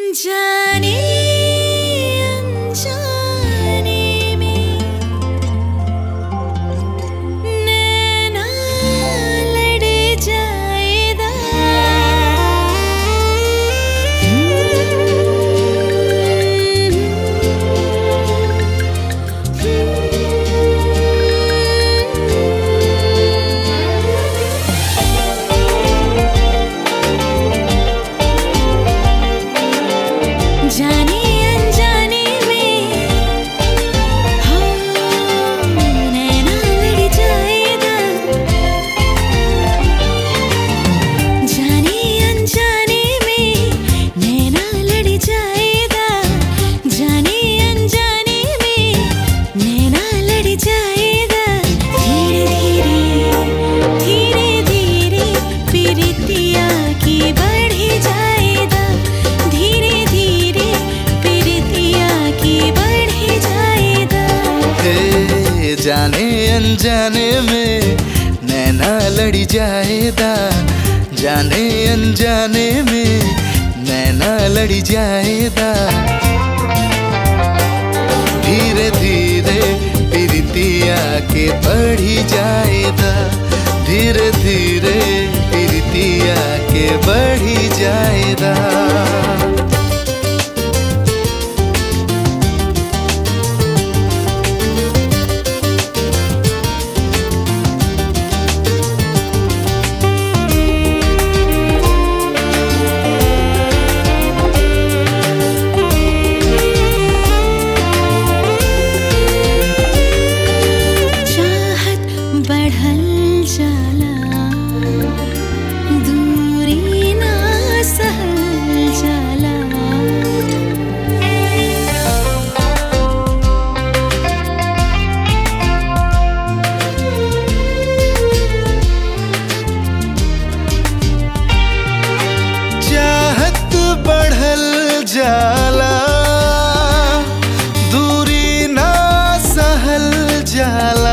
जाने अनजाने में नैना लड़ जाएगा। जाने अनजाने में नैना लड़ जाएगा। जाने अनजाने में नैना लड़ जाएगा। जाने अनजाने में नैना लड़ जाएगा। धीरे धीरे धीरे धीरे प्रीतिया की बढ़ी जाएगा। धीरे धीरे प्रीतिया की बढ़ी जाएगा। जाने अनजाने में नैना लड़ी जाएगा। जाने अनजाने में नैना लड़ी जाएगा। धीरे धीरे प्रीतिया के बढ़ी जाएगा। धीरे धीरे प्रीतिया के बढ़ी जाएगा। बढ़ल जाला दूरी ना सहल जाला। चाहत बढ़ल जाला दूरी ना सहल जाला।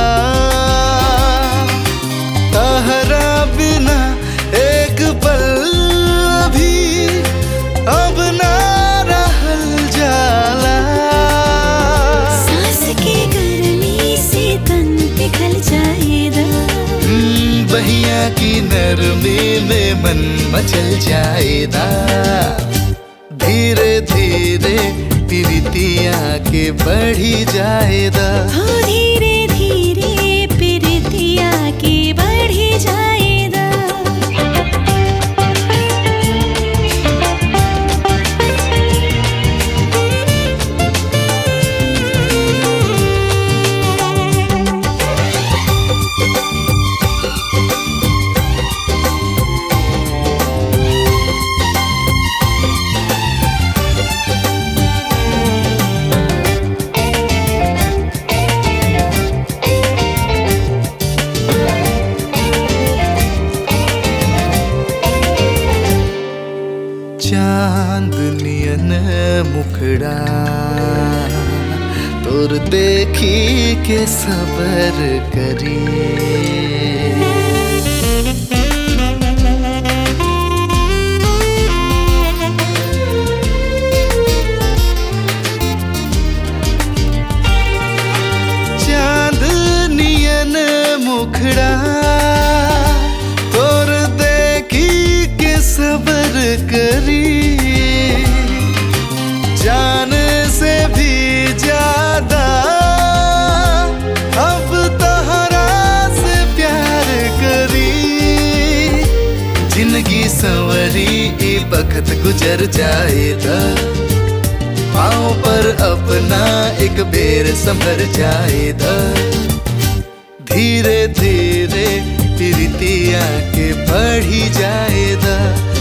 तहरा बिना एक पल भी अब ना रहल जाला। सांस की गर्मी से तन पिघल जाएगा। बहिया की नरमी में मन मचल जाएगा। धीरे धीरे प्रीतिया के बढ़ी जाएगा। धीरे धीरे प्रीतिया की बढ़ी जाएगा। चांदनियन मुखड़ा तोर देखी के सबर करी। चांदनियन मुखड़ा तोर देखी के सबर करी। जान से भी ज्यादा अब तहरा से प्यार करी। जिंदगी संवरी ई बखत गुजर जाएगा। पाँव पर अपना एक बेर संभर जाएगा। धीरे धीरे प्रीतिया के बढ़ी जाएगा।